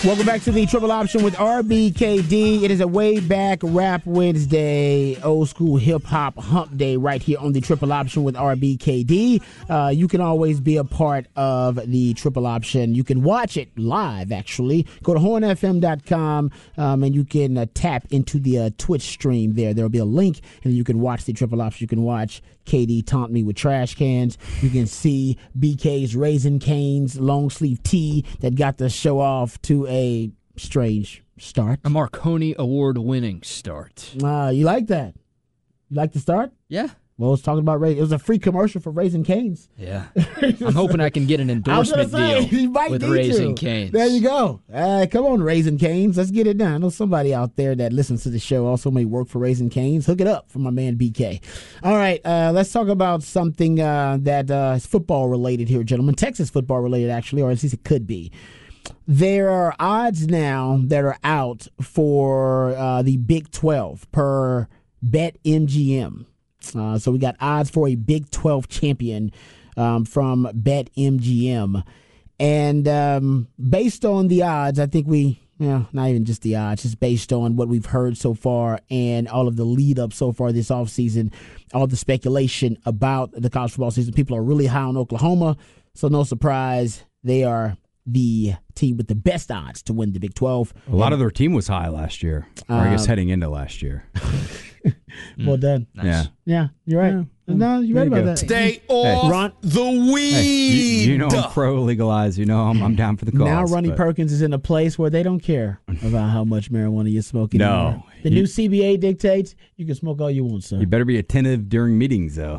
Welcome back to the Triple Option with RBKD. It is a way back Rap Wednesday, old school hip hop hump day right here on the Triple Option with RBKD. You can always be a part of the Triple Option. You can watch it live, actually. Go to hornfm.com and you can tap into the Twitch stream there. There will be a link and you can watch the Triple Option. You can watch KD taunt me with trash cans. You can see BK's Raisin Canes long sleeve tee that got the show off to a strange start. A Marconi Award winning start. You like that? You like the start? Yeah. Well, it's talking about Raisin. It was a free commercial for Raisin Canes. Yeah. I'm hoping I can get an endorsement deal with Raisin Canes. There you go. Come on, Raisin Canes. Let's get it done. I know somebody out there that listens to the show also may work for Raisin Canes. Hook it up for my man BK. All right, let's talk about something that is football related here, gentlemen. Texas football related, actually, or at least it could be. There are odds now that are out for the Big 12 per BetMGM. So we got odds for a Big 12 champion from BetMGM. And based on the odds, I think not even just the odds, just based on what we've heard so far and all of the lead up so far this offseason, all the speculation about the college football season, people are really high on Oklahoma. So no surprise, they are the team with the best odds to win the Big 12. A lot of their team was high last year, or I guess heading into last year. Well done. Nice. Yeah, you're right. Yeah. No, you're right about that. Stay off the weed. Hey, you know I'm pro-legalize. You know I'm down for the cause. Now Ronnie Perkins is in a place where they don't care about how much marijuana you're smoking. No. The new CBA dictates you can smoke all you want, sir. You better be attentive during meetings, though.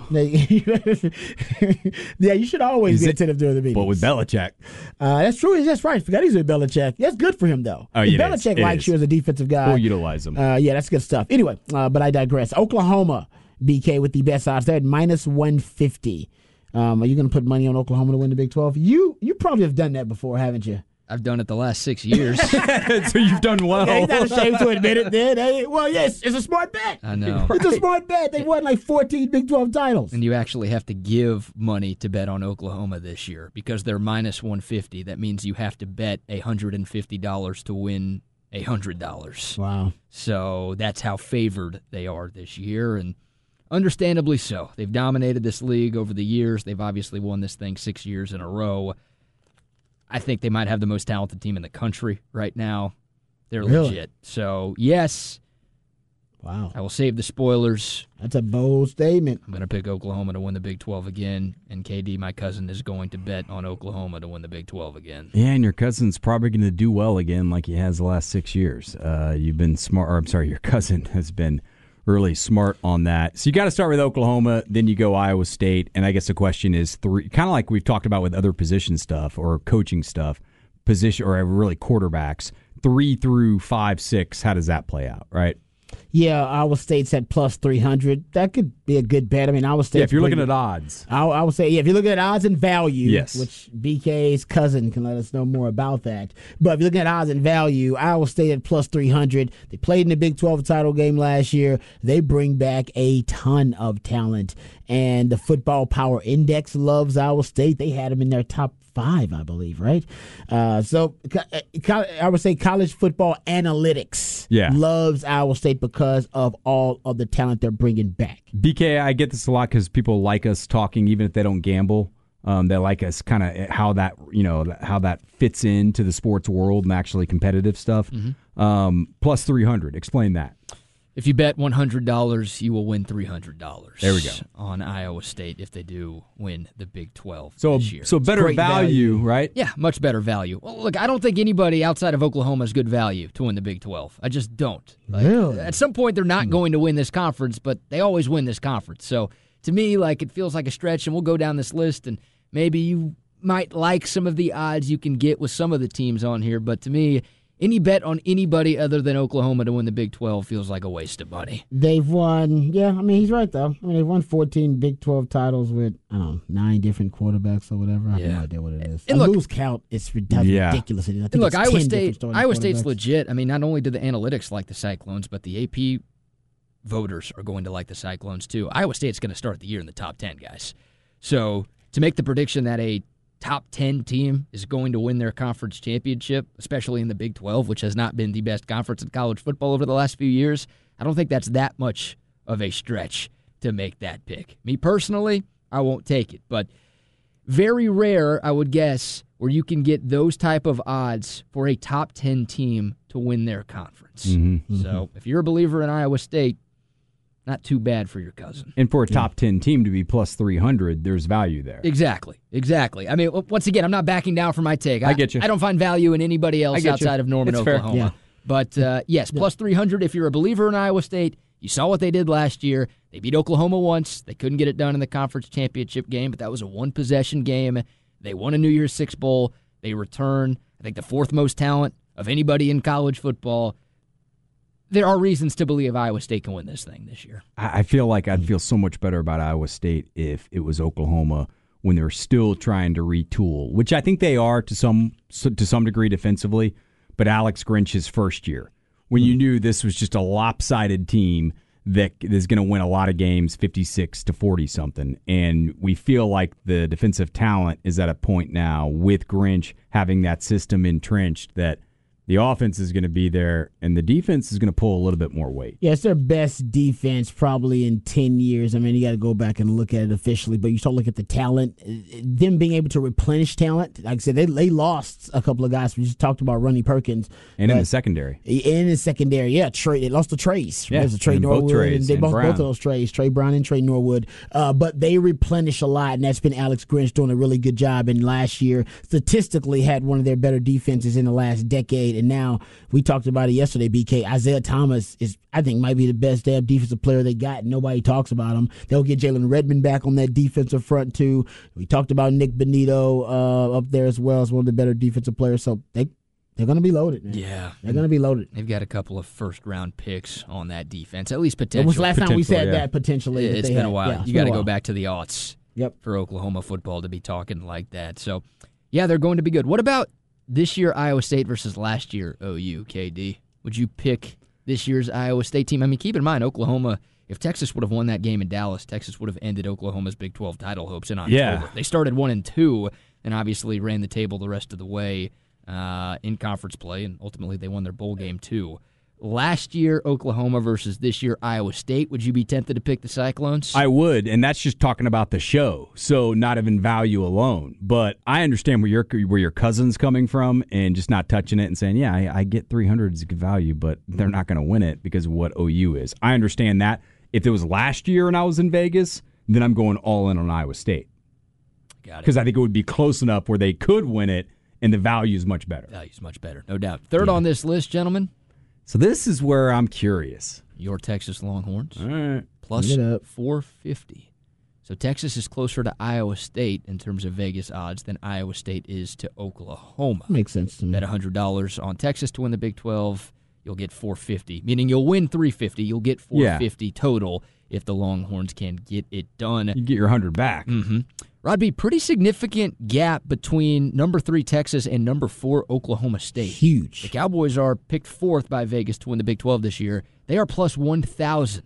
Yeah, you should always be attentive during the meetings. But with Belichick. That's true. That's right. Forgot he's with Belichick. That's good for him, though. Oh, Belichick likes you as a defensive guy. We'll utilize him. Yeah, that's good stuff. Anyway, but I digress. Oklahoma, BK, with the best odds. They're at minus 150. Are you going to put money on Oklahoma to win the Big 12? You probably have done that before, haven't you? I've done it the last 6 years. So you've done well. Yeah, he's not ashamed to admit it, then. Hey, well, yes, it's a smart bet. I know. It's a smart bet. They won like 14 Big 12 titles. And you actually have to give money to bet on Oklahoma this year because they're minus 150. That means you have to bet $150 to win $100. Wow. So that's how favored they are this year, and understandably so. They've dominated this league over the years. They've obviously won this thing 6 years in a row. I think they might have the most talented team in the country right now. They're legit. So, yes. Wow. I will save the spoilers. That's a bold statement. I'm going to pick Oklahoma to win the Big 12 again, and KD, my cousin, is going to bet on Oklahoma to win the Big 12 again. Yeah, and your cousin's probably going to do well again like he has the last 6 years. You've been smart, or I'm sorry, your cousin has been really smart on that. So you got to start with Oklahoma, then you go Iowa State, and I guess the question is kind of like we've talked about with other position stuff or coaching stuff, position or really quarterbacks, 3 through 5, 6. How does that play out, right? Yeah, Iowa State's at plus 300. That could be a good bet. I mean, Iowa State. Yeah, if you're looking at odds. I would say, if you're looking at odds and value, yes, which BK's cousin can let us know more about that. But if you're looking at odds and value, Iowa State at plus 300. They played in the Big 12 title game last year. They bring back a ton of talent. And the Football Power Index loves Iowa State. They had them in their top 5, I believe, right? So I would say College Football Analytics loves Iowa State because of all of the talent they're bringing back. BK, I get this a lot because people like us talking, even if they don't gamble. They like us kind of how that fits into the sports world and actually competitive stuff. Mm-hmm. Plus 300. Explain that. If you bet $100, you will win $300. There we go. On Iowa State if they do win the Big 12 this year. So better value, right? Yeah, much better value. Well, look, I don't think anybody outside of Oklahoma is good value to win the Big 12. I just don't. Really? At some point, they're not going to win this conference, but they always win this conference. So to me, it feels like a stretch, and we'll go down this list, and maybe you might like some of the odds you can get with some of the teams on here, but to me, any bet on anybody other than Oklahoma to win the Big 12 feels like a waste of money. They've won, he's right, though. They've won 14 Big 12 titles with, 9 different quarterbacks or whatever. I have no idea what it is. And lose count, it's ridiculous. And look, Iowa State's legit. Not only do the analytics like the Cyclones, but the AP voters are going to like the Cyclones, too. Iowa State's going to start the year in the top 10, guys. So to make the prediction that a top 10 team is going to win their conference championship, especially in the Big 12, which has not been the best conference in college football over the last few years, I don't think that's that much of a stretch to make that pick. Me personally, I won't take it, but very rare, I would guess, where you can get those type of odds for a top 10 team to win their conference. Mm-hmm. So if you're a believer in Iowa State, not too bad for your cousin. And for a top 10 team to be plus 300, there's value there. Exactly. I mean, once again, I'm not backing down from my take. I get you. I don't find value in anybody else outside of Norman, it's Oklahoma. Fair. Yeah. But yes, plus 300 if you're a believer in Iowa State. You saw what they did last year. They beat Oklahoma once. They couldn't get it done in the conference championship game, but that was a one-possession game. They won a New Year's Six Bowl. They return, I think, the fourth most talent of anybody in college football. There are reasons to believe Iowa State can win this thing this year. I feel like I'd feel so much better about Iowa State if it was Oklahoma when they're still trying to retool, which I think they are to some degree defensively, but Alex Grinch's first year, when you knew this was just a lopsided team that is going to win a lot of games, 56 to 40-something, and we feel like the defensive talent is at a point now with Grinch having that system entrenched that the offense is going to be there, and the defense is going to pull a little bit more weight. Yeah, it's their best defense probably in 10 years. I mean, you got to go back and look at it officially, but you start looking at the talent, them being able to replenish talent. Like I said, they lost a couple of guys. We just talked about Ronnie Perkins. And in the secondary. In the secondary, yeah. They lost to Trace. Yeah, There's a Trey Norwood. both Trays, and they and both Brown. of those Trays, Trey Brown and Trey Norwood. But they replenish a lot, and that's been Alex Grinch doing a really good job. And last year, statistically, had one of their better defenses in the last decade, and now we talked about it yesterday, BK. Isaiah Thomas is, I think, might be the best damn defensive player they got. Nobody talks about him. They'll get Jalen Redmond back on that defensive front, too. We talked about Nick Benito up there as well as one of the better defensive players. So they're going to be loaded, man. Yeah. They're going to be loaded. They've got a couple of first-round picks on that defense, at least potential. It was last time we said yeah. that, potentially. It's been a while. Yeah, you got to go back to the aughts Yep. for Oklahoma football to be talking like that. So, yeah, they're going to be good. What about this year Iowa State versus last year OU, KD? Would you pick this year's Iowa State team? I mean, keep in mind, Oklahoma, if Texas would have won that game in Dallas, Texas would have ended Oklahoma's Big 12 title hopes in October. Yeah. They started 1-2 and obviously ran the table the rest of the way in conference play, and ultimately they won their bowl game too. Last year, Oklahoma versus this year, Iowa State. Would you be tempted to pick the Cyclones? I would, and that's just talking about the show, so not even value alone. But I understand where your cousin's coming from and just not touching it and saying, yeah, I get 300 is good value, but they're not going to win it because of what OU is. I understand that. If it was last year and I was in Vegas, then I'm going all in on Iowa State. Got it. Because I think it would be close enough where they could win it, and the value is much better. Value's much better, no doubt. Third on this list, gentlemen, So this is where I'm curious. your Texas Longhorns. All right. Plus Get up. 450. So Texas is closer to Iowa State in terms of Vegas odds than Iowa State is to Oklahoma. Makes sense to me. Bet $100 on Texas to win the Big 12, you'll get 450. Meaning you'll win 350, you'll get 450 total if the Longhorns can get it done. You get your 100 back. Mm-hmm. Rod B, pretty significant gap between number 3 Texas and number 4 Oklahoma State. Huge. The Cowboys are picked 4th by Vegas to win the Big 12 this year. They are plus 1,000.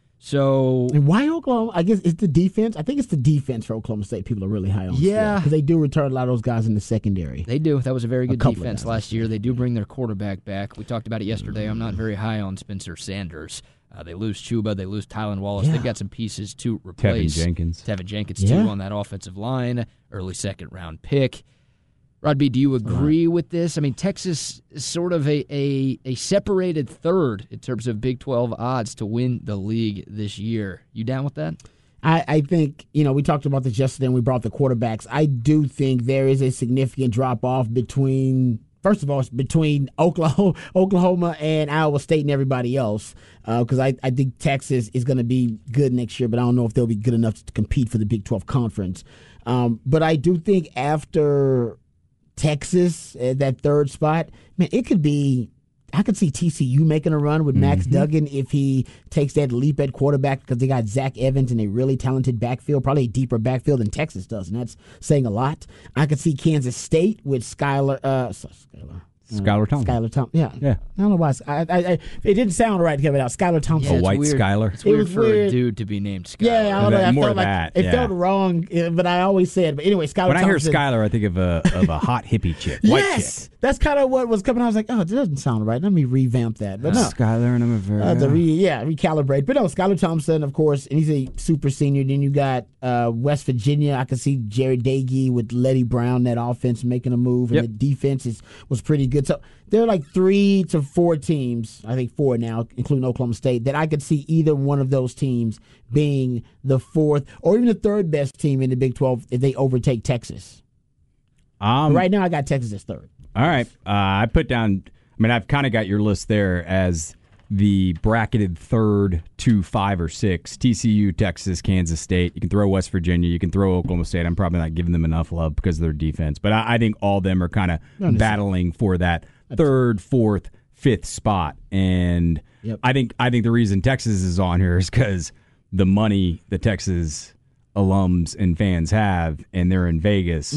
So And why Oklahoma? I guess it's the defense. I think it's the defense for Oklahoma State. People are really high on. Yeah. Because they do return a lot of those guys in the secondary. they do. That was a very good couple of defense guys, last year. They do bring their quarterback back. We talked about it yesterday. I'm not very high on Spencer Sanders. They lose Chuba. They lose Tylan Wallace. Yeah. They've got some pieces to replace. Tevin Jenkins. too, Yeah. on that offensive line. Early second-round pick. Rod B, do you agree with this? I mean, Texas is sort of a separated third in terms of Big 12 odds to win the league this year. You down with that? I think, we talked about this yesterday and we brought the quarterbacks. I do think there is a significant drop-off between Oklahoma and Iowa State and everybody else, because I think Texas is going to be good next year, but I don't know if they'll be good enough to compete for the Big 12 conference. But I do think after Texas at that third spot, man, it could be. I could see TCU making a run with Max Duggan if he takes that leap at quarterback, because they got Zach Evans and a really talented backfield, probably a deeper backfield than Texas does, and that's saying a lot. I could see Kansas State with Skylar Skylar Thompson. Skylar Thompson. Yeah. Yeah. I don't know why. It didn't sound right coming out. Skylar Thompson. Yeah, A white weird. Skylar. It's weird was for weird. a dude to be named Skylar. Yeah, I don't know. I More felt like that, it yeah. felt wrong, but I always said. But anyway, Skylar When I Thompson. hear Skylar, I think of a hot hippie chick, white Yes, chick. that's kind of what was coming. I was like, oh, that doesn't sound right. Let me revamp that. But no, Skylar and I'm a very recalibrate. But no, Skylar Thompson, of course, and he's a super senior. Then you got West Virginia. I can see Jerry Dagey with Letty Brown, that offense making a move, and Yep. the defense was pretty good. So there are like 3 to 4 teams, I think 4 now, including Oklahoma State, that I could see either one of those teams being the 4th or even the 3rd best team in the Big 12 if they overtake Texas. But right now, I got Texas as 3rd. All right. I put down, I've kind of got your list there as the bracketed 3rd to 5 or 6. TCU, Texas, Kansas State. You can throw West Virginia. You can throw Oklahoma State. I'm probably not giving them enough love because of their defense. But I think all of them are kind of battling for that 3rd, 4th, 5th spot. And I think the reason Texas is on here is because the money the Texas alums and fans have, and they're in Vegas.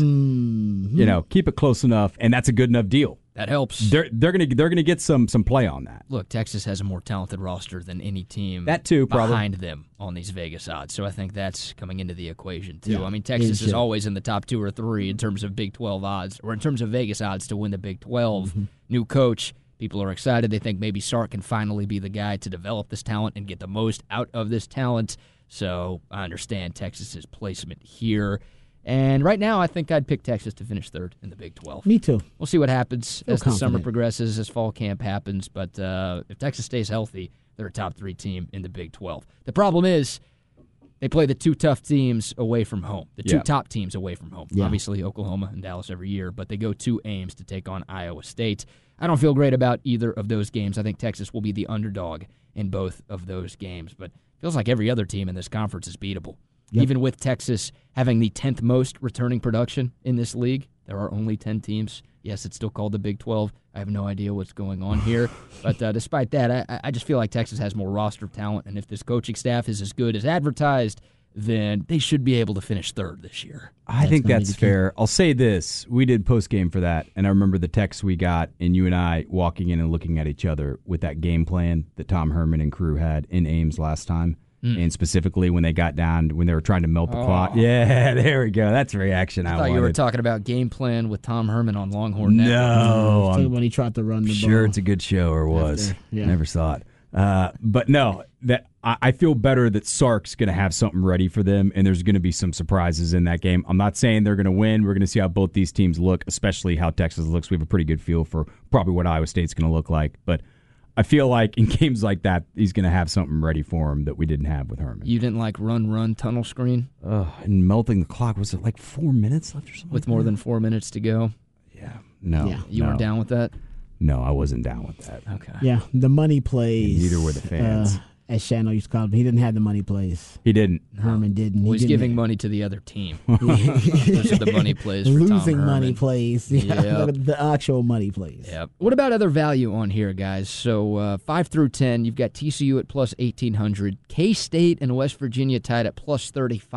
Keep it close enough, and that's a good enough deal. That helps. They're gonna get some play on that. Look, Texas has a more talented roster than any team That too, probably. behind them on these Vegas odds. So I think that's coming into the equation too. Yeah, Texas is always in the top 2 or 3 in terms of Big 12 odds, or in terms of Vegas odds to win the Big 12. New coach. People are excited. They think maybe Sark can finally be the guy to develop this talent and get the most out of this talent. So I understand Texas's placement here. And right now, I think I'd pick Texas to finish 3rd in the Big 12. Me too. We'll see what happens as the summer confident. progresses, as fall camp happens. But if Texas stays healthy, they're a top 3 team in the Big 12. The problem is they play the 2 tough teams away from home, the 2 top teams away from home. Yeah. Obviously, Oklahoma and Dallas every year, but they go to Ames to take on Iowa State. I don't feel great about either of those games. I think Texas will be the underdog in both of those games, but it feels like every other team in this conference is beatable. Yep. Even with Texas having the 10th most returning production in this league, there are only 10 teams. Yes, it's still called the Big 12. I have no idea what's going on here. But despite that, I just feel like Texas has more roster talent, and if this coaching staff is as good as advertised, then they should be able to finish 3rd this year. I think that's fair. I'll say this. We did post-game for that, and I remember the text we got, and you and I walking in and looking at each other with that game plan that Tom Herman and crew had in Ames last time. And specifically when they got down, when they were trying to melt the clock. Yeah, there we go. That's the reaction I thought wanted. you were talking about game plan with Tom Herman on Longhorn Network. No. When he tried to run the ball. Sure, it's a good show, or was. Yeah. Never saw it. But no, that I feel better that Sark's going to have something ready for them, and there's going to be some surprises in that game. I'm not saying they're going to win. We're going to see how both these teams look, especially how Texas looks. We have a pretty good feel for probably what Iowa State's going to look like. But I feel like in games like that, he's going to have something ready for him that we didn't have with Herman. You didn't like run tunnel screen? And melting the clock, was it like 4 minutes left or something? With more than 4 minutes to go? Yeah. No. Yeah. You weren't down with that? No, I wasn't down with that. Okay. Yeah, the money plays. Neither were the fans. As Shano used to call him, he didn't have the money plays. He didn't. Herman didn't. Well, he's didn't giving have- money to the other team. Those are the money plays for Tom Losing Herman. money plays. Yeah, Yep. the actual money plays. Yep. What about other value on here, guys? So 5 through 10, you've got TCU at plus 1,800, K-State and West Virginia tied at plus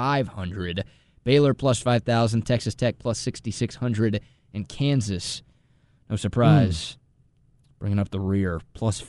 3,500, Baylor plus 5,000, Texas Tech plus 6,600, and Kansas, no surprise, bringing up the rear, plus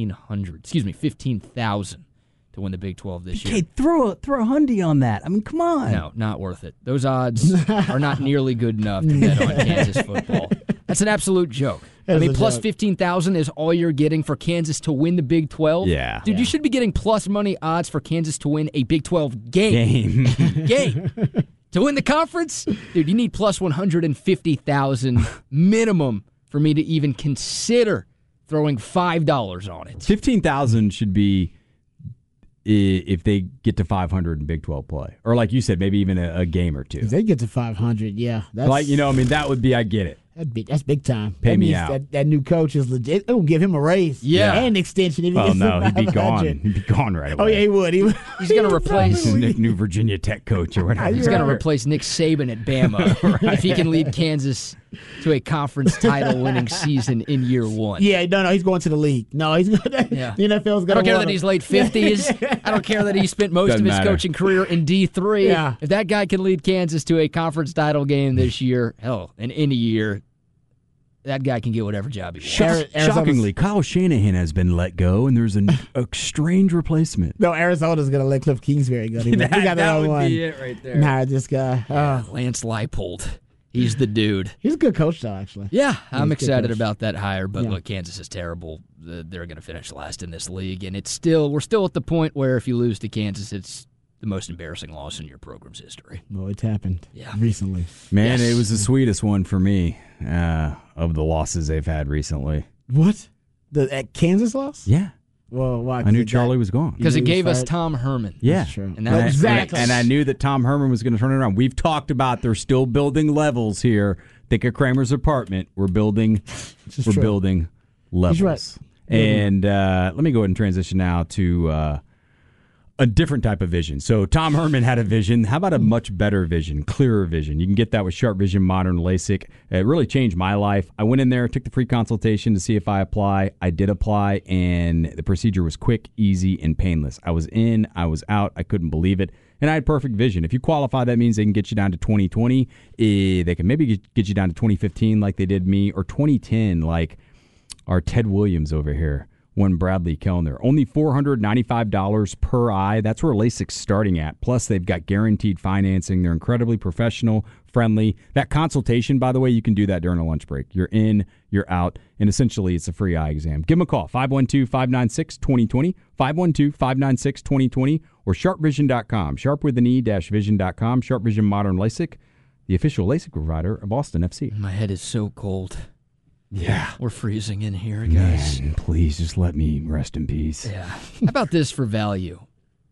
15,000 to win the Big 12 this year. Okay, throw a Hyundai on that. I mean, come on. No, not worth it. Those odds are not nearly good enough to bet on Kansas football. That's an absolute joke. I mean, plus 15,000 is all you're getting for Kansas to win the Big 12? Yeah. Dude, you should be getting plus money odds for Kansas to win a Big 12 game. Game. To win the conference? Dude, you need plus 150,000 minimum for me to even consider throwing $5 on it. 15,000 should be if they get to 500 in Big 12 play. Or like you said, maybe even a game or two. If they get to 500, yeah. That's, that would be, I get it. that's big time. Pay that me means out. That new coach is legit. It'll give him a raise. Yeah. And extension if he Oh, gets no, to he'd be 500. gone. He'd be gone right away. Oh, yeah, he would. He's going to replace... New Virginia Tech coach or whatever. He's going to replace Nick Saban at Bama if he can lead Kansas to a conference title-winning season in year one. Yeah, no, he's going to the league. No, he's going to Yeah. the NFL's going to I don't care that he's late 50s. I don't care that he spent most Doesn't of his matter. coaching career in D3. Yeah. If that guy can lead Kansas to a conference title game this year, hell, in any year, that guy can get whatever job he wants. Shockingly, Kyle Shanahan has been let go, and there's a strange replacement. No, Arizona's going to let Cliff Kingsbury go. That would be it right there. Nah, this guy. Lance Leipold. He's the dude. He's a good coach, though, actually. Yeah, I'm excited about that hire, but look, Kansas is terrible. They're going to finish last in this league, and we're still at the point where if you lose to Kansas, it's the most embarrassing loss in your program's history. Well, it's happened recently. Man, It was the sweetest one for me of the losses they've had recently. What? At Kansas loss? Yeah. Well, why? I knew Charlie was gone. Because it gave us Tom Herman. Yeah. That's true. And exactly. And I knew that Tom Herman was going to turn it around. We've talked about they're still building levels here. Think of Kramer's apartment. We're building levels. Right. And let me go ahead and transition now to a different type of vision. So Tom Herman had a vision. How about a much better vision, clearer vision? You can get that with Sharp Vision Modern LASIK. It really changed my life. I went in there, took the free consultation to see if I apply. I did apply, and the procedure was quick, easy, and painless. I was in, I was out. I couldn't believe it. And I had perfect vision. If you qualify, that means they can get you down to 20/20. They can maybe get you down to 2015 like they did me, or 2010 like our Ted Williams over here. One Bradley Kellner. Only $495 per eye. That's where LASIK's starting at. Plus, they've got guaranteed financing. They're incredibly professional, friendly. That consultation, by the way, you can do that during a lunch break. You're in, you're out, and essentially it's a free eye exam. Give them a call, 512-596-2020, 512-596-2020, or sharpvision.com, sharp with an e-vision.com, Sharp Vision Modern LASIK, the official LASIK provider of Austin FC. My head is so cold. Yeah. We're freezing in here, guys. Man, please just let me rest in peace. Yeah. How about this for value?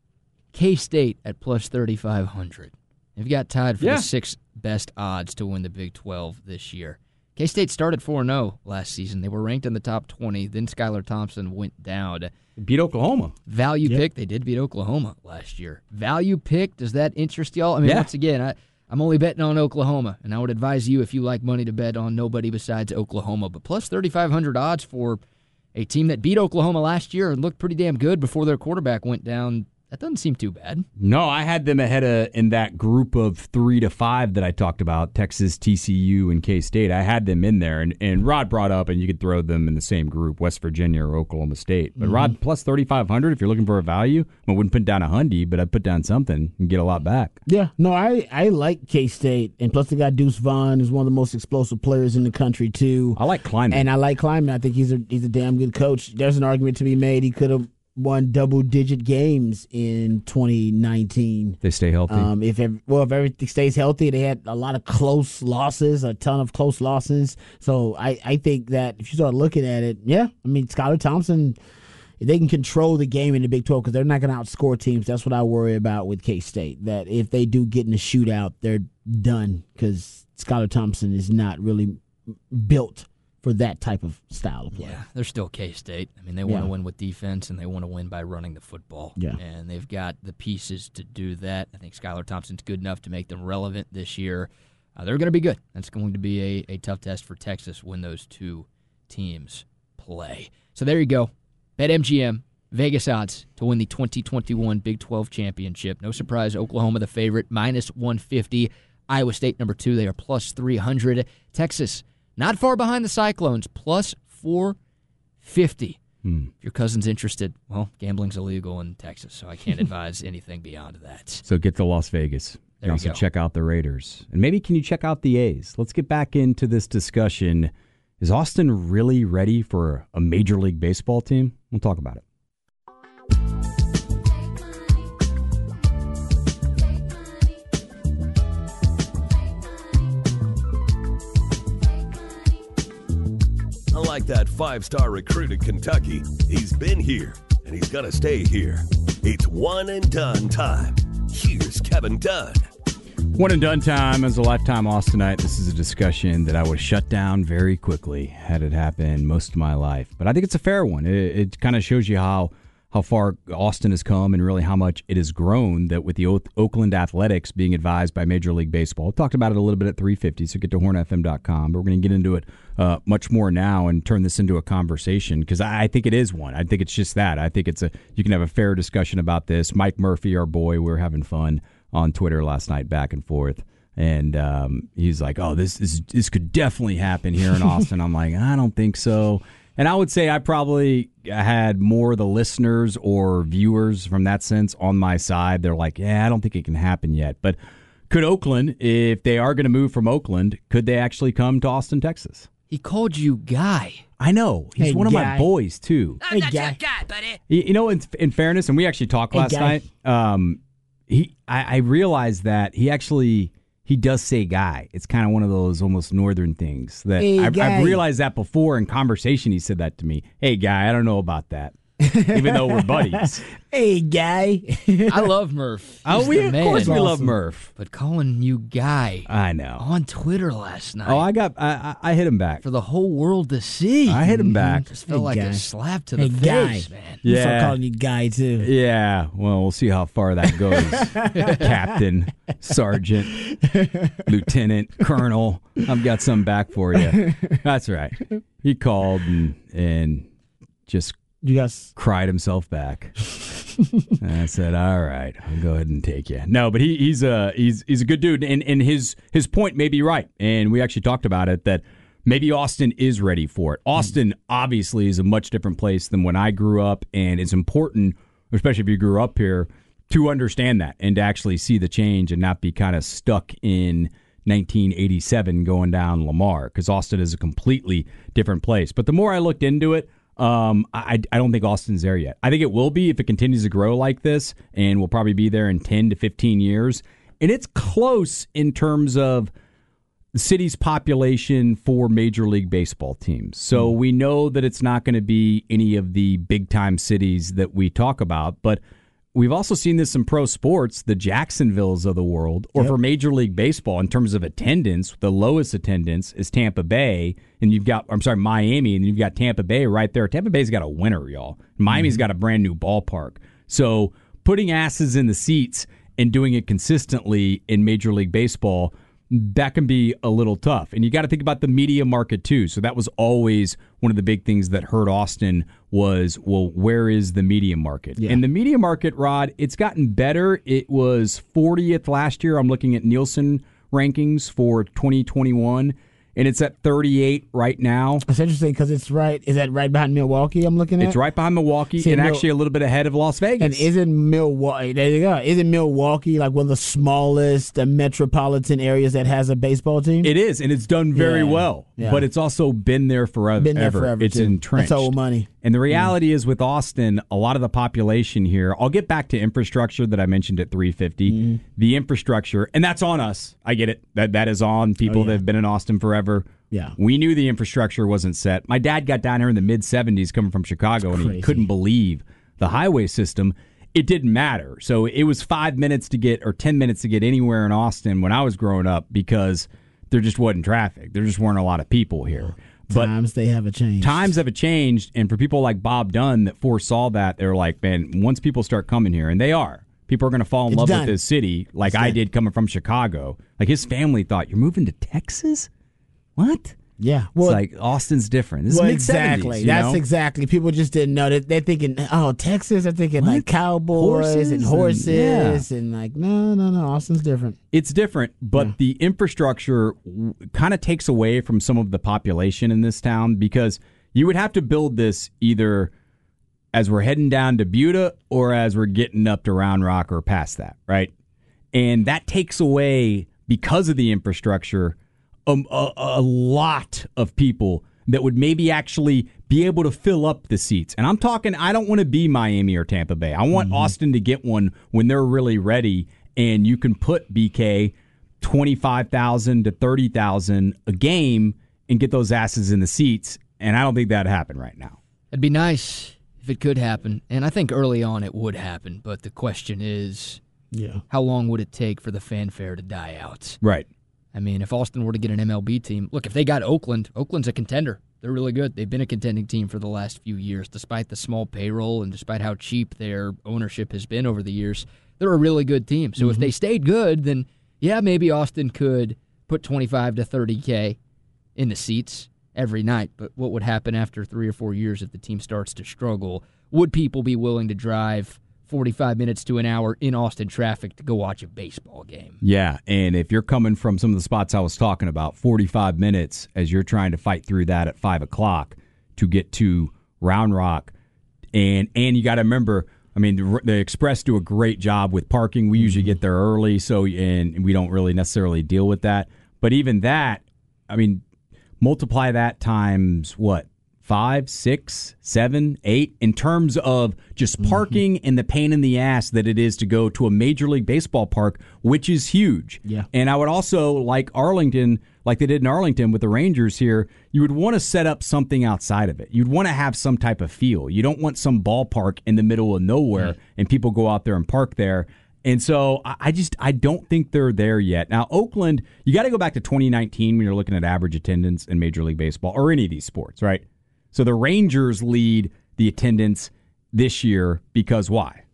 K-State at plus 3,500. They've got tied for the 6th best odds to win the Big 12 this year. K-State started 4-0 last season. They were ranked in the top 20. Then Skylar Thompson went down. Beat Oklahoma. Value pick. They did beat Oklahoma last year. Value pick. Does that interest y'all? I mean, once again, I'm only betting on Oklahoma, and I would advise you, if you like money, to bet on nobody besides Oklahoma. But plus 3,500 odds for a team that beat Oklahoma last year and looked pretty damn good before their quarterback went down, that doesn't seem too bad. No, I had them ahead in that group of 3 to 5 that I talked about, Texas, TCU, and K-State. I had them in there, and Rod brought up, and you could throw them in the same group, West Virginia or Oklahoma State. But Rod, plus 3,500, if you're looking for a value, I wouldn't put down $100, but I'd put down something and get a lot back. Yeah, no, I like K-State, and plus they got Deuce Vaughn, who's one of the most explosive players in the country, too. I like Kleiman. And I like Kleiman. I think he's a damn good coach. There's an argument to be made. He could have won double-digit games in 2019. They stay healthy. If everything stays healthy, they had a lot of close losses, a ton of close losses. So I think that if you start looking at it, Skylar Thompson, they can control the game in the Big 12 because they're not going to outscore teams. That's what I worry about with K-State, that if they do get in a shootout, they're done because Skylar Thompson is not really built for that type of style of play. Yeah, they're still K-State. I mean, they want to win with defense, and they want to win by running the football. Yeah. And they've got the pieces to do that. I think Skylar Thompson's good enough to make them relevant this year. They're going to be good. That's going to be a tough test for Texas when those two teams play. So there you go. BetMGM, Vegas odds to win the 2021 Big 12 championship. No surprise, Oklahoma the favorite, minus 150. Iowa State number 2, they are plus 300. Texas, not far behind the Cyclones, plus 450. If your cousin's interested, well, gambling's illegal in Texas, so I can't advise anything beyond that. So get to Las Vegas. There you also go. Check out the Raiders. And maybe can you check out the A's? Let's get back into this discussion. Is Austin really ready for a Major League Baseball team? We'll talk about it. Like that 5-star recruit at Kentucky, he's been here, and he's going to stay here. It's one and done time. Here's Kevin Dunn. One and done time as a lifetime Austinite. This is a discussion that I would shut down very quickly had it happened most of my life. But I think it's a fair one. It kind of shows you how far Austin has come and really how much it has grown, that with the Oakland Athletics being advised by Major League Baseball. We talked about it a little bit at 3:50, so get to hornfm.com. But we're going to get into it much more now and turn this into a conversation because I think it is one. I think it's just that. I think you can have a fair discussion about this. Mike Murphy, our boy, we were having fun on Twitter last night, back and forth. And he's like, oh, this could definitely happen here in Austin. I'm like, I don't think so. And I would say I probably had more of the listeners or viewers from that sense on my side. They're like, yeah, I don't think it can happen yet. But could Oakland, if they are going to move from Oakland, could they actually come to Austin, Texas? He called you Guy. I know. He's one of my boys, too. I'm not your guy, buddy. You know, in fairness, and we actually talked last night, I realized that he does say guy. It's kind of one of those almost northern things that I've realized that before in conversation. He said that to me. Hey, guy, I don't know about that. Even though we're buddies. Hey, guy. I love Murph. Of course we love Murph. But calling you Guy. I know. On Twitter last night. Oh, I hit him back. For the whole world to see. I hit him back. Just felt like a slap to the face, man. Yeah. Start calling you Guy, too. Yeah. Well, we'll see how far that goes. Captain, Sergeant, Lieutenant, Colonel. I've got some back for you. That's right. He called and just cried himself back. And I said, all right, I'll go ahead and take you. No, but he's a good dude, and his point may be right. And we actually talked about it, that maybe Austin is ready for it. Austin obviously is a much different place than when I grew up, and it's important, especially if you grew up here, to understand that and to actually see the change and not be kind of stuck in 1987 going down Lamar, because Austin is a completely different place. But the more I looked into it, I don't think Austin's there yet. I think it will be if it continues to grow like this, and we'll probably be there in 10 to 15 years. And it's close in terms of the city's population for Major League Baseball teams. So we know that it's not going to be any of the big-time cities that we talk about, but we've also seen this in pro sports, the Jacksonvilles of the world, or for Major League Baseball in terms of attendance. The lowest attendance is Tampa Bay, and Miami, and you've got Tampa Bay right there. Tampa Bay's got a winner, y'all. Miami's got a brand new ballpark. So putting asses in the seats and doing it consistently in Major League Baseball, that can be a little tough. And you got to think about the media market, too. So that was always one of the big things that hurt Austin was, well, where is the media market? Yeah. And the media market, Rod, it's gotten better. It was 40th last year. I'm looking at Nielsen rankings for 2021. And it's at 38 right now. It's interesting because is that right behind Milwaukee I'm looking at? It's right behind Milwaukee actually a little bit ahead of Las Vegas. And isn't Milwaukee, there you go, isn't Milwaukee like one of the smallest metropolitan areas that has a baseball team? It is, and it's done very well. Yeah. But it's also been there forever. It's too. entrenched. It's old money. And the reality is with Austin, a lot of the population here, I'll get back to infrastructure that I mentioned at 350. The infrastructure, and that's on us. I get it. That is on people that have been in Austin forever. Yeah. We knew the infrastructure wasn't set. My dad got down here in the mid-'70s coming from Chicago, and he couldn't believe the highway system. It didn't matter. So it was 5 minutes to get, or 10 minutes to get anywhere in Austin when I was growing up because there just wasn't traffic. There just weren't a lot of people here. But times have changed. Times have changed, and for people like Bob Dunn that foresaw that, they're like, man, once people start coming here, and they are, people are going to fall in love with this city like I did coming from Chicago. Like his family thought, you're moving to Texas? What? Yeah. Well, it's like Austin's different. This is exactly. That's exactly. People just didn't know that. They're thinking, oh, Texas. They're thinking like cowboys and horses and like, no. Austin's different. It's different, but the infrastructure kind of takes away from some of the population in this town because you would have to build this either as we're heading down to Buda or as we're getting up to Round Rock or past that, right? And that takes away, because of the infrastructure, a lot of people that would maybe actually be able to fill up the seats. And I'm talking, I don't want to be Miami or Tampa Bay. I want Austin to get one when they're really ready, and you can put BK 25,000 to 30,000 a game and get those asses in the seats. And I don't think that'd happen right now. It'd be nice if it could happen. And I think early on it would happen. But the question is, how long would it take for the fanfare to die out? Right. I mean, if Austin were to get an MLB team, look, if they got Oakland's a contender. They're really good. They've been a contending team for the last few years, despite the small payroll and despite how cheap their ownership has been over the years. They're a really good team. So if they stayed good, then maybe Austin could put 25 to 30K in the seats every night. But what would happen after 3 or 4 years if the team starts to struggle? Would people be willing to drive 45 minutes to an hour in Austin traffic to go watch a baseball game. Yeah, and if you're coming from some of the spots I was talking about, 45 minutes as you're trying to fight through that at 5 o'clock to get to Round Rock, and you got to remember, I mean, the Express do a great job with parking. We usually get there early, and we don't really necessarily deal with that. But even that, I mean, multiply that times what? 5, 6, 7, 8 in terms of just parking and the pain in the ass that it is to go to a Major League Baseball park, which is huge. Yeah. And I would also, like Arlington, like they did in Arlington with the Rangers here, you would want to set up something outside of it. You'd want to have some type of feel. You don't want some ballpark in the middle of nowhere and people go out there and park there. And so I don't think they're there yet. Now, Oakland, you got to go back to 2019 when you're looking at average attendance in Major League Baseball or any of these sports, right? So the Rangers lead the attendance this year because why?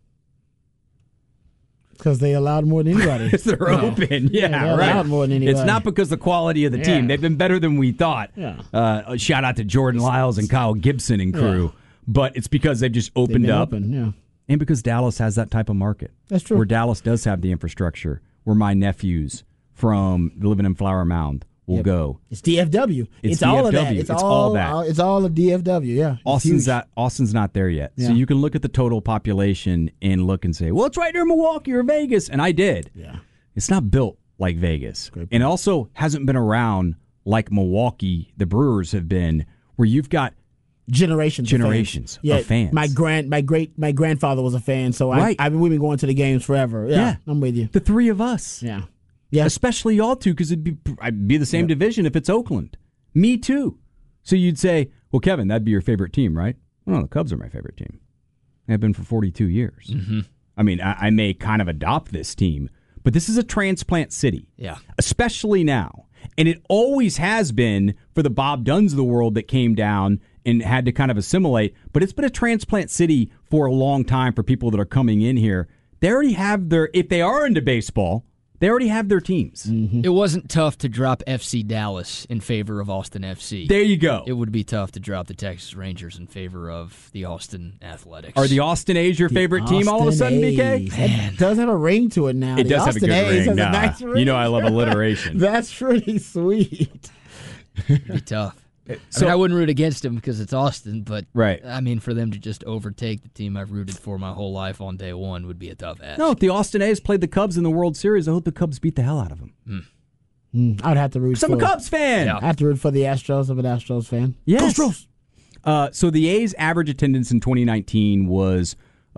Because they allowed more than anybody. Because they're open. Yeah, they right. allowed more than anybody. It's not because the quality of the team. They've been better than we thought. Yeah. Shout out to Jordan Lyles and Kyle Gibson and crew. But it's because they've just opened up. And because Dallas has that type of market. That's true. Where Dallas does have the infrastructure. Where my nephews from living in Flower Mound will go. It's DFW. It's all of DFW. that. It's all that. It's all of DFW, yeah. Austin's not there yet. Yeah. So you can look at the total population and look and say, well, it's right near Milwaukee or Vegas. And I did. Yeah. It's not built like Vegas. And it also hasn't been around like Milwaukee, the Brewers have been, where you've got generations of fans. My grandfather was a fan, so we've been going to the games forever. Yeah, I'm with you. The three of us. Yeah. Especially y'all two, because I'd be the same division if it's Oakland. Me too. So you'd say, well, Kevin, that'd be your favorite team, right? Well, no, the Cubs are my favorite team. They've been for 42 years. Mm-hmm. I mean, I may kind of adopt this team, but this is a transplant city. Yeah. Especially now. And it always has been for the Bob Dunns of the world that came down and had to kind of assimilate. But it's been a transplant city for a long time for people that are coming in here. They already have if they are into baseball, they already have their teams. Mm-hmm. It wasn't tough to drop FC Dallas in favor of Austin FC. There you go. It would be tough to drop the Texas Rangers in favor of the Austin Athletics. Are the Austin A's your favorite team all of a sudden, BK? It does have a ring to it now. It does have a good ring. Has a nice ring. You know I love alliteration. That's pretty sweet. It'd be tough. I mean, I wouldn't root against them because it's Austin, but I mean, for them to just overtake the team I've rooted for my whole life on day one would be a tough ask. No, if the Austin A's played the Cubs in the World Series, I hope the Cubs beat the hell out of them. I'd have to root for... I'm a Cubs fan. Yeah. I have to root for the Astros. I'm an Astros fan. Yes. Go Astros. So the A's average attendance in 2019 was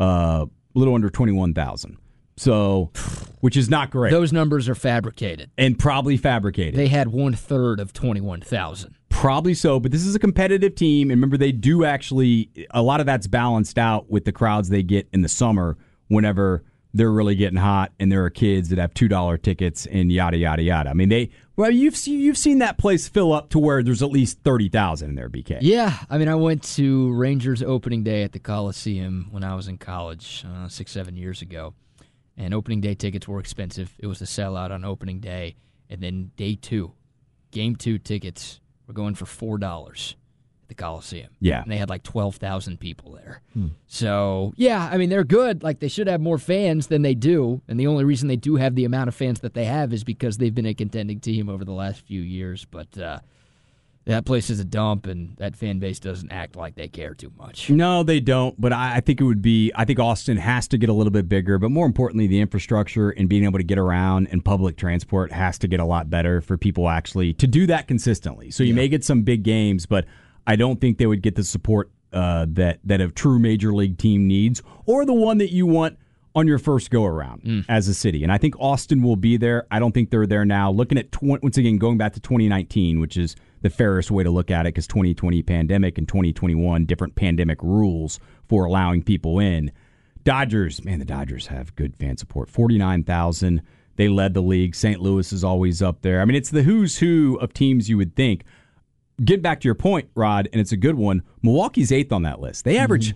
a little under 21,000. So, which is not great. Those numbers are fabricated. And probably fabricated. They had 1/3 of 21,000. Probably so, but this is a competitive team. And remember, they do actually, a lot of that's balanced out with the crowds they get in the summer whenever they're really getting hot and there are kids that have $2 tickets and yada, yada, yada. I mean, you've seen that place fill up to where there's at least 30,000 in there, BK. Yeah. I mean, I went to Rangers opening day at the Coliseum when I was in college 6-7 years ago. And opening day tickets were expensive. It was a sellout on opening day. And then day 2, game 2 tickets were going for $4 at the Coliseum. Yeah. And they had like 12,000 people there. So, yeah, I mean, they're good. Like, they should have more fans than they do. And the only reason they do have the amount of fans that they have is because they've been a contending team over the last few years. But that place is a dump, and that fan base doesn't act like they care too much. No, they don't. But I think I think Austin has to get a little bit bigger. But more importantly, the infrastructure and being able to get around and public transport has to get a lot better for people actually to do that consistently. So you may get some big games, but I don't think they would get the support that a true major league team needs, or the one that you want on your first go-around as a city. And I think Austin will be there. I don't think they're there now. Looking at, once again, going back to 2019, which is the fairest way to look at it, because 2020 pandemic and 2021 different pandemic rules for allowing people in. Dodgers, man, the Dodgers have good fan support. 49,000. They led the league. St. Louis is always up there. I mean, it's the who's who of teams you would think. Get back to your point, Rod, and it's a good one. Milwaukee's 8th on that list. They average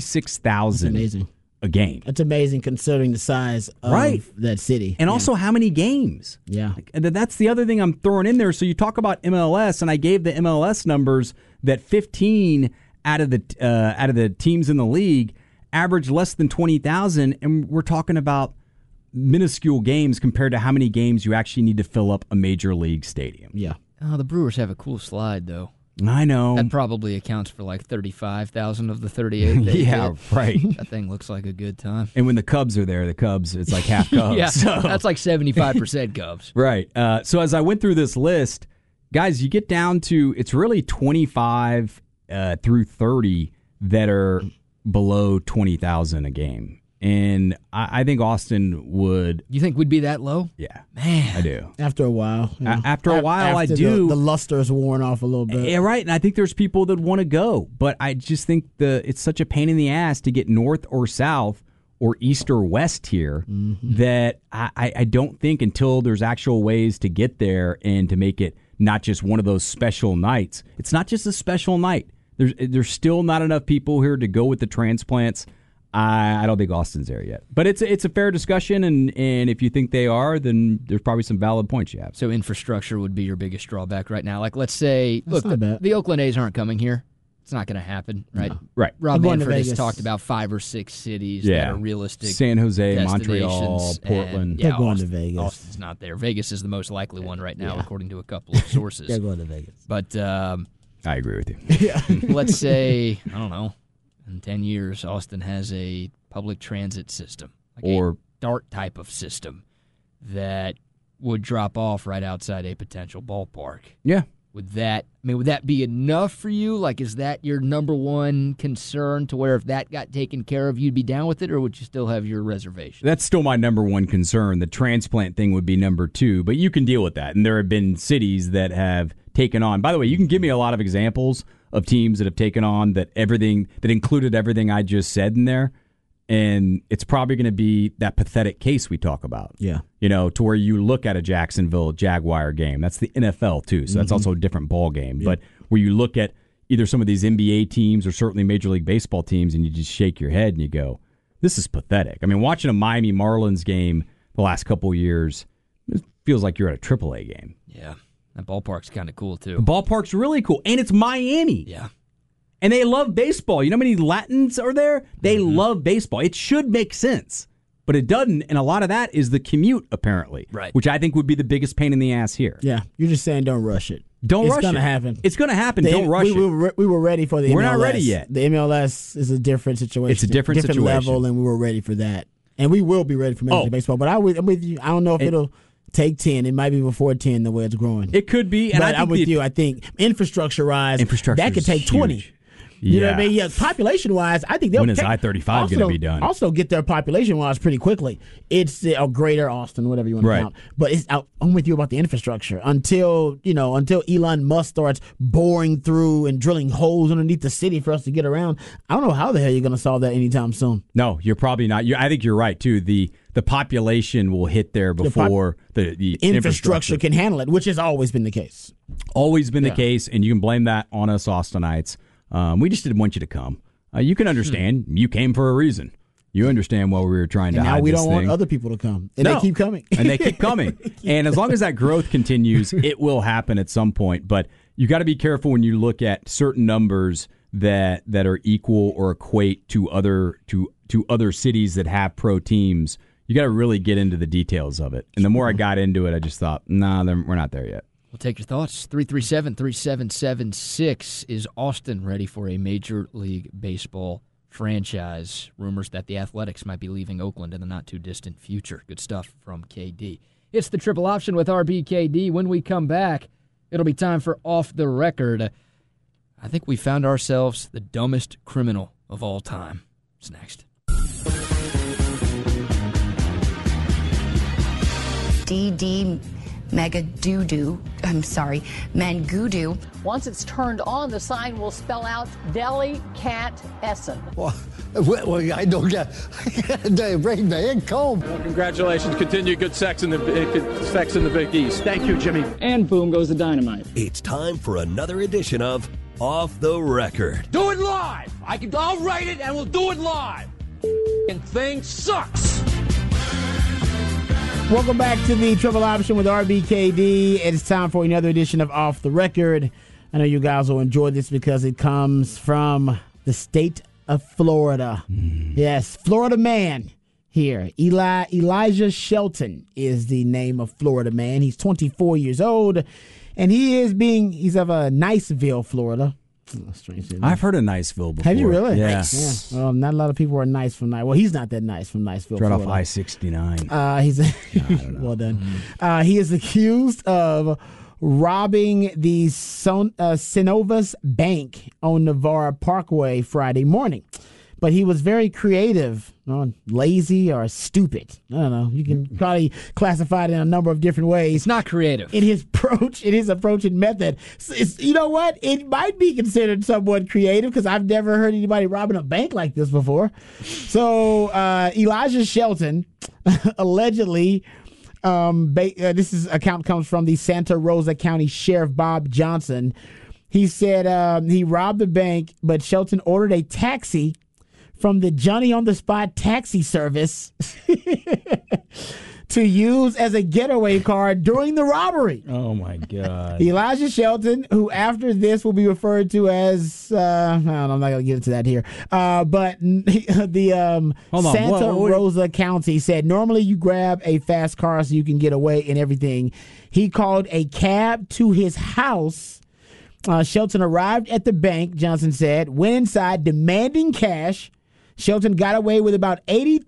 36,000 a game. That's amazing considering the size of that city. And also how many games. Yeah. That's the other thing I'm throwing in there. So you talk about MLS, and I gave the MLS numbers that 15 out of the teams in the league average less than 20,000, and we're talking about minuscule games compared to how many games you actually need to fill up a major league stadium. Yeah. Oh, the Brewers have a cool slide, though. I know. That probably accounts for like 35,000 of the 38 they yeah, did. right. That thing looks like a good time. And when the Cubs are there, it's like half Cubs. Yeah, so. that's like 75% Cubs. Right. So as I went through this list, guys, you get down to, it's really 25 through 30 that are below 20,000 a game. And I think Austin would. You think we'd be that low? Yeah. Man. I do. After a while. After a while, I do. The luster's worn off a little bit. Yeah, right. And I think there's people that want to go. But I just think it's such a pain in the ass to get north or south or east or west here that I don't think until there's actual ways to get there and to make it not just one of those special nights. It's not just a special night. There's still not enough people here to go with the transplants. I don't think Austin's there yet. But it's a fair discussion, and if you think they are, then there's probably some valid points you have. So infrastructure would be your biggest drawback right now. Like, let's say, look, not the Oakland A's aren't coming here. It's not going to happen, right? No. Right. Rob I'm going to Manfred has Vegas. talked about 5 or 6 cities that are realistic. San Jose, Montreal, destinations, Portland. and, They're going to Austin, Vegas. Austin's not there. Vegas is the most likely one right now, according to a couple of sources. They're going to Vegas. But I agree with you. let's say, I don't know, in 10 years, Austin has a public transit system, like Or- a DART type of system that would drop off right outside a potential ballpark. Yeah. Would that be enough for you? Like, is that your number one concern to where if that got taken care of, you'd be down with it, or would you still have your reservation? That's still my number one concern. The transplant thing would be number 2, but you can deal with that. And there have been cities that have taken on. By the way, you can give me a lot of examples of teams that have taken on that included everything I just said in there. And it's probably going to be that pathetic case we talk about. Yeah. To where you look at a Jacksonville Jaguar game. That's the NFL, too, so that's also a different ball game. Yeah. But where you look at either some of these NBA teams or certainly Major League Baseball teams and you just shake your head and you go, this is pathetic. I mean, watching a Miami Marlins game the last couple of years, it feels like you're at a AAA game. Yeah, that ballpark's kind of cool, too. The ballpark's really cool, and it's Miami. Yeah. And they love baseball. You know how many Latins are there? They love baseball. It should make sense, but it doesn't. And a lot of that is the commute, apparently, right? Which I think would be the biggest pain in the ass here. Yeah, you're just saying don't rush it. Don't rush it. It's going to happen. It's going to happen. Don't rush it. We were ready for the MLS. We're not ready yet. The MLS is a different situation. It's a different situation. Level, and we were ready for that. And we will be ready for Major League Baseball. But I'm with you. I don't know if it'll take 10. It might be before 10 the way it's growing. It could be. And I'm with you. I think infrastructure-wise, that could take 20. Huge. You know what I mean? Yeah, population-wise, I think they'll when is I-35 going to be done? Also get their population-wise pretty quickly. It's a greater Austin, whatever you want to count. But I'm with you about the infrastructure. Until Elon Musk starts boring through and drilling holes underneath the city for us to get around, I don't know how the hell you're going to solve that anytime soon. No, you're probably not. I think you're right, too. The population will hit there before the infrastructure can handle it, which has always been the case. Always been the case, and you can blame that on us Austinites. We just didn't want you to come. You can understand. You came for a reason. You understand why we were trying to hide this thing. Now we don't want other people to come. And they keep coming. And they keep coming. And as long as that growth continues, it will happen at some point. But you got to be careful when you look at certain numbers that are equal or equate to other cities that have pro teams. You got to really get into the details of it. And the more I got into it, I just thought, we're not there yet. We'll take your thoughts. 337-3776. Is Austin ready for a Major League Baseball franchise? Rumors that the Athletics might be leaving Oakland in the not-too-distant future. Good stuff from KD. It's the Triple Option with RBKD. When we come back, it'll be time for Off the Record. I think we found ourselves the dumbest criminal of all time. It's next. DD Mangudu. Once it's turned on, the sign will spell out Delicatessen. Well, I don't get. They bring me in cold. Well, congratulations. Continue good sex in the Big East. Thank you, Jimmy. And boom goes the dynamite. It's time for another edition of Off the Record. Do it live. I'll write it and we'll do it live. And thing sucks. Welcome back to the Triple Option with RBKD. It's time for another edition of Off the Record. I know you guys will enjoy this because it comes from the state of Florida. Yes, Florida man here. Elijah Shelton is the name of Florida man. He's 24 years old, and he's of Niceville, Florida. Strange. I've heard of Niceville before. Have you really? Yeah. Nice. Yeah. Well, not a lot of people are nice from Niceville. Well, he's not that nice from Niceville, Right Florida. off I-69. Well done. He is accused of robbing the Synovus Bank on Navarre Parkway Friday morning. But he was very creative, lazy or stupid. I don't know. You can probably classify it in a number of different ways. It's not creative. In his approach and method. You know what? It might be considered somewhat creative because I've never heard anybody robbing a bank like this before. So Elijah Shelton allegedly, this account comes from the Santa Rosa County Sheriff Bob Johnson. He said he robbed the bank, but Shelton ordered a taxi from the Johnny-on-the-spot taxi service to use as a getaway car during the robbery. Oh, my God. Elijah Shelton, who after this will be referred to as, I'm not going to get into that here, but the Santa Rosa County said normally you grab a fast car so you can get away and everything. He called a cab to his house. Shelton arrived at the bank, Johnson said, went inside demanding cash. Shelton got away with about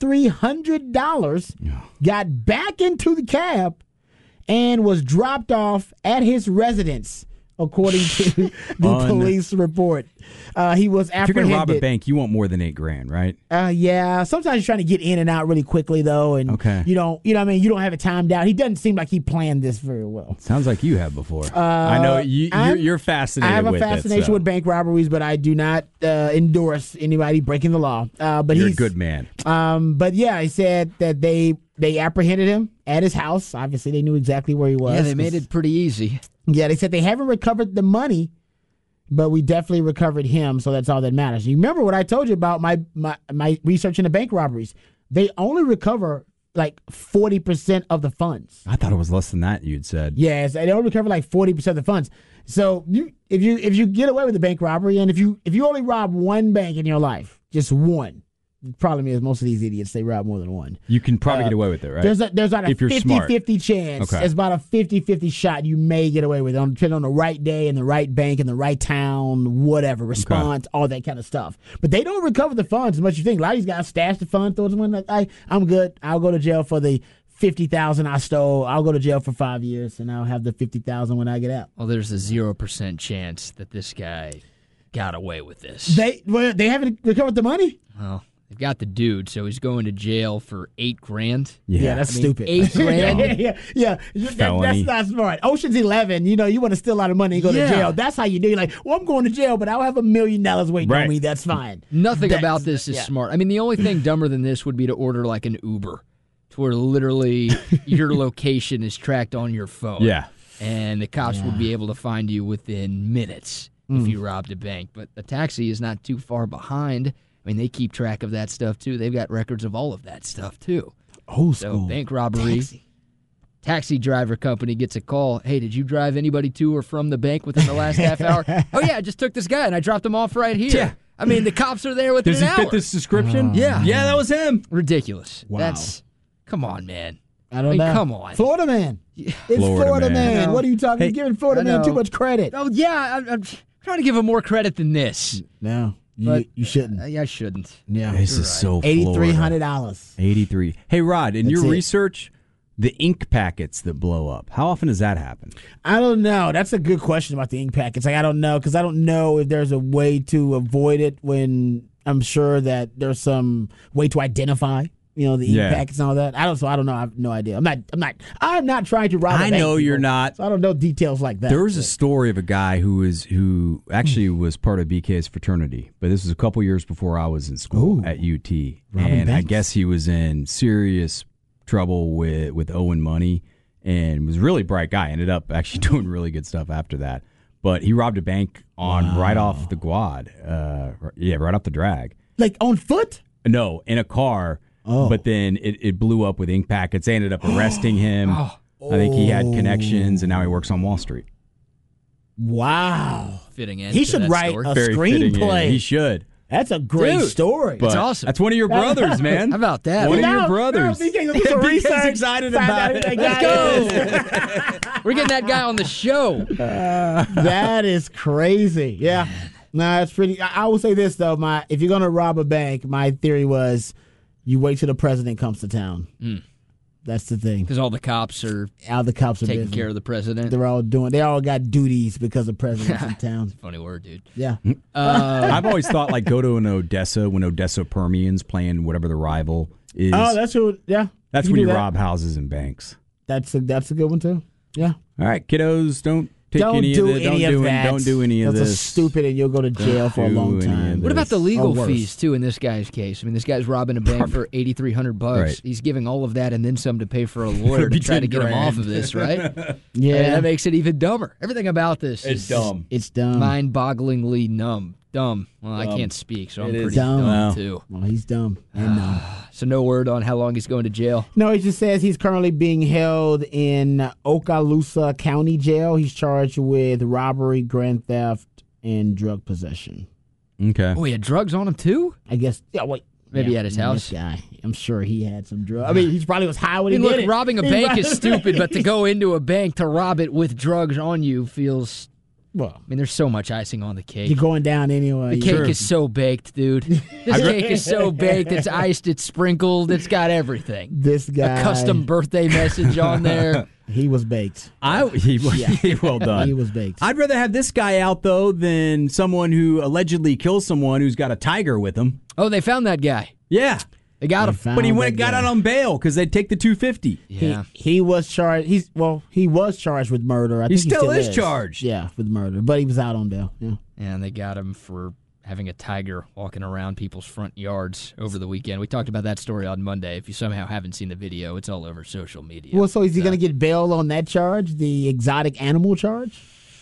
$8,300, got back into the cab, and was dropped off at his residence, according to the police report. He was apprehended. If you're going to rob a bank, you want more than $8,000, right? Yeah. Sometimes you're trying to get in and out really quickly, though, and you know what I mean. You don't have it timed out. He doesn't seem like he planned this very well. Sounds like you have before. I know you're fascinated. I have with a fascination with bank robberies, but I do not endorse anybody breaking the law. But you're he's a good man. But yeah, he said that they apprehended him at his house. Obviously, they knew exactly where he was. Yeah, they made it pretty easy. Yeah, they said they haven't recovered the money, but we definitely recovered him, so that's all that matters. You remember what I told you about my research into bank robberies? They only recover like 40% of the funds. I thought it was less than that, you'd said. Yes, they only recover like 40% of the funds. So if you get away with a bank robbery, and if you only rob one bank in your life, just one. The problem is most of these idiots, they rob more than one. You can probably get away with it, right? There's about a 50-50 chance. Okay. It's about a 50-50 shot you may get away with it, depending on the right day and the right bank and the right town, whatever, response, all that kind of stuff. But they don't recover the funds as much as you think. A lot of these guys stash the funds, throw them in like, I'm good. I'll go to jail for the $50,000 I stole. I'll go to jail for 5 years, and I'll have the $50,000 when I get out. Well, there's a 0% chance that this guy got away with this. They haven't recovered the money? Well, they've got the dude, so he's going to jail for $8,000. Yeah, that's stupid. $8,000. yeah. That's not smart. Ocean's 11. You want to steal a lot of money and go to jail. That's how you do. You're like, well, I'm going to jail, but I'll have $1 million waiting on me. That's fine. Nothing about this is smart. I mean, the only thing dumber than this would be to order like an Uber, to where literally your location is tracked on your phone. Yeah, and the cops would be able to find you within minutes if you robbed a bank. But the taxi is not too far behind. I mean, they keep track of that stuff, too. They've got records of all of that stuff, too. Old so school. Bank robbery. Taxi driver company gets a call. Hey, did you drive anybody to or from the bank within the last half hour? Oh, yeah, I just took this guy and I dropped him off right here. Yeah. I mean, the cops are there within an hour. Does he fit this description? Yeah, that was him. Ridiculous. Wow. Come on, man. I don't know. Come on. Florida man. It's Florida man. What are you talking? You're giving Florida man too much credit. Oh, yeah. I'm trying to give him more credit than this. No. You shouldn't. I shouldn't. Yeah, this is so $8,300. $83. Hey, Rod, in your research, the ink packets that blow up, how often does that happen? I don't know. That's a good question about the ink packets. Like, I don't know, because I don't know if there's a way to avoid it when I'm sure that there's some way to identify. The ink packets and all that. I don't know. I have no idea. I'm not trying to rob a bank, know you're not. So I don't know details like that. There was a story of a guy who actually was part of BK's fraternity, but this was a couple years before I was in school at UT. And I guess he was in serious trouble with owing money and was a really bright guy. Ended up actually doing really good stuff after that. But he robbed a bank right off the quad. Right off the drag. Like on foot? No, in a car. Oh. But then it blew up with ink packets. They ended up arresting him. I think he had connections, and now he works on Wall Street. Wow. Fitting in. He should write a screenplay. He should. That's a great story. That's awesome. That's one of your brothers, man. How about that? One of your brothers. BK's excited about it. Let's go. We're getting that guy on the show. That is crazy. Yeah. No, it's pretty. I will say this, though. If you're going to rob a bank, my theory was you wait till the president comes to town. That's the thing. Because all the cops are taking busy. Care of the president. They all got duties because the president's in town. Funny word, dude. Yeah. I've always thought, like, go to an Odessa when Odessa Permian's playing whatever the rival is. Oh, that's what. Yeah. That's when you rob houses and banks. That's a good one too. Yeah. All right, kiddos, don't take Don't any do of this. any of that. Don't do any of That's this. stupid, and you'll go to jail for a long time. What about the legal Or worse. fees too in this guy's case? I mean, this guy's robbing a bank for $8,300. Right. He's giving all of that and then some to pay for a lawyer to Be try to 10 get him grand. off of this, right? Yeah. And that makes it even dumber. Everything about this It's is dumb. It's dumb. mind-bogglingly dumb. Well, I can't speak, so I'm It is pretty dumb. dumb too. Well, he's dumb and dumb. So no word on how long he's going to jail. No, he just says he's currently being held in Okaloosa County Jail. He's charged with robbery, grand theft, and drug possession. Okay. Oh, he had drugs on him too? I guess. Yeah, wait. Maybe at his house. This guy, I'm sure he had some drugs. I mean, he probably was high when he look, did it. robbing a bank is stupid, but to go into a bank to rob it with drugs on you feels. Well, I mean, there's so much icing on the cake. you're going down anyway. The cake is so baked, dude. This cake is so baked. It's iced. It's sprinkled. It's got everything. This guy. A custom birthday message on there. He was baked. Well done. He was baked. I'd rather have this guy out, though, than someone who allegedly kills someone who's got a tiger with him. Oh, they found that guy. Yeah. They got him. But he got out on bail because they'd take the $250. Yeah. He was charged. He was charged with murder. I think he still is charged. Yeah, with murder. But he was out on bail. Yeah. And they got him for having a tiger walking around people's front yards over the weekend. We talked about that story on Monday. If you somehow haven't seen the video, it's all over social media. Well, so is he going to get bail on that charge, the exotic animal charge?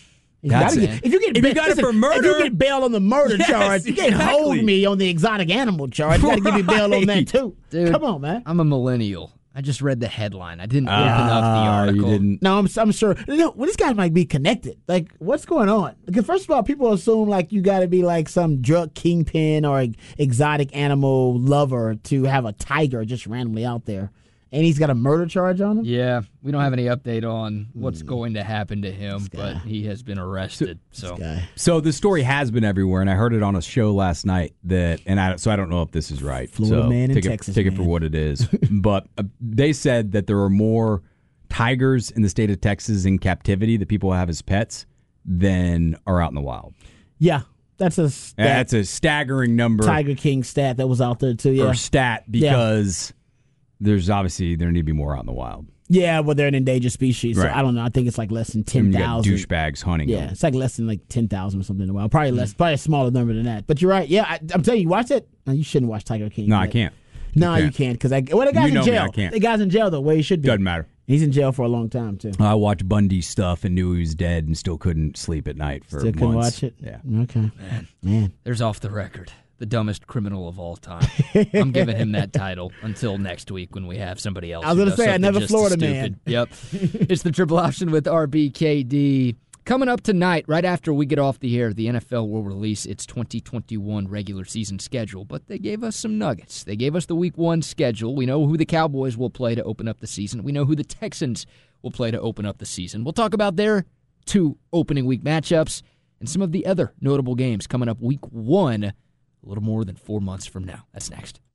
If you got it for murder, if you get bail on the murder charge, you can't hold me on the exotic animal charge. You got to give me bail on that too. Dude, come on, man. I'm a millennial. I just read the headline. I didn't open up the article. You didn't. No, I'm sure. Well, this guy might be connected. Like, what's going on? Because first of all, people assume like you got to be like some drug kingpin or exotic animal lover to have a tiger just randomly out there. And he's got a murder charge on him? Yeah, we don't have any update on what's going to happen to him, but he has been arrested. So the story has been everywhere, and I heard it on a show last night so I don't know if this is right. Florida man in take Texas Take man. it for what it is. But they said that there are more tigers in the state of Texas in captivity that people have as pets than are out in the wild. Yeah, that's a stat. That's a staggering number. Tiger King stat that was out there too. Yeah, or stat because there need to be more out in the wild. Yeah, well, they're an endangered species. So Right. I don't know. I think it's like less than You got 10,000. douchebags hunting Yeah, them. it's like less than like 10,000 or something in the wild. Probably less. Probably a smaller number than that. But you're right. Yeah, I'm telling you, watch it. No, you shouldn't watch Tiger King. No, I can't. No, you can't because the guy's You know in me, jail. I can't. The guy's in jail though. Where he should be. Doesn't matter. He's in jail for a long time too. I watched Bundy stuff and knew he was dead and still couldn't sleep at night for Still months. couldn't watch it. Yeah. Okay. Man. There's Off the Record, the dumbest criminal of all time. I'm giving him that title until next week when we have somebody else. I was gonna who does say, something another just Florida as man. stupid. Yep. It's the Triple Option with RBKD. Coming up tonight, right after we get off the air, the NFL will release its 2021 regular season schedule, but they gave us some nuggets. They gave us the Week 1 schedule. We know who the Cowboys will play to open up the season. We know who the Texans will play to open up the season. We'll talk about their 2 opening week matchups and some of the other notable games coming up Week 1 a little more than 4 months from now. That's next.